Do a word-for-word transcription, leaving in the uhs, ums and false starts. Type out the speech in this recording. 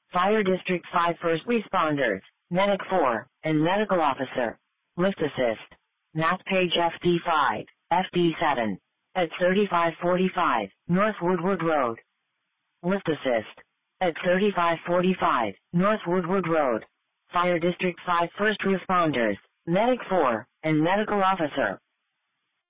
Fire District five First Responders, Medic four, and Medical Officer. Lift Assist. Map page F D five, F D seven. At thirty-five forty-five, North Woodward Road. Lift Assist. At thirty-five forty-five, North Woodward Road. Fire District five First Responders, Medic four, and Medical Officer.